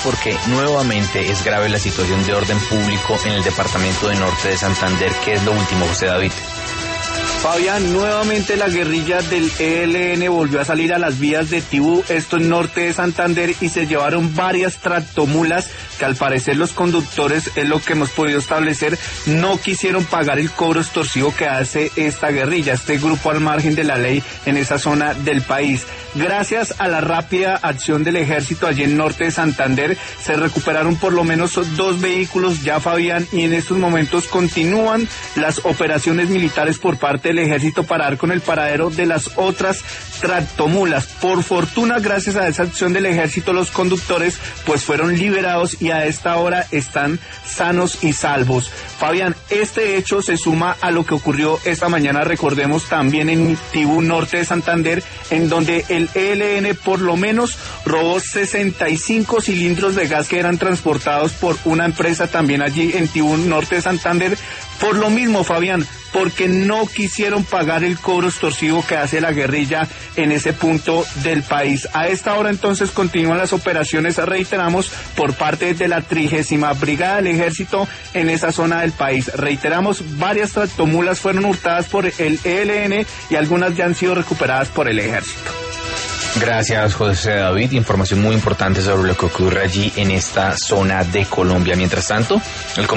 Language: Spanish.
porque nuevamente es grave la situación de orden público en el departamento de Norte de Santander. ¿Qué es lo último, José David? Fabián, nuevamente la guerrilla del ELN volvió a salir a las vías de Tibú, esto en Norte de Santander, y se llevaron varias tractomulas que al parecer los conductores, es lo que hemos podido establecer, no quisieron pagar el cobro extorsivo que hace esta guerrilla, este grupo al margen de la ley en esa zona del país. Gracias a la rápida acción del ejército allí en Norte de Santander, se recuperaron por lo menos 2 vehículos ya, Fabián, y en estos momentos continúan las operaciones militares por parte del ejército para dar con el paradero de las otras tractomulas. Por fortuna, gracias a esa acción del ejército, los conductores pues fueron liberados y a esta hora están sanos y salvos. Fabián, este hecho se suma a lo que ocurrió esta mañana, recordemos, también en Tibú, Norte de Santander, en donde el ELN por lo menos robó 65 cilindros de gas que eran transportados por una empresa también allí en Tibú, Norte de Santander. Por lo mismo, Fabián, porque no quisieron pagar el cobro extorsivo que hace la guerrilla en ese punto del país. A esta hora entonces continúan las operaciones, reiteramos, por parte de la 30ª Brigada del Ejército en esa zona del país. Reiteramos, varias tractomulas fueron hurtadas por el ELN y algunas ya han sido recuperadas por el Ejército. Gracias, José David. Información muy importante sobre lo que ocurre allí en esta zona de Colombia. Mientras tanto, el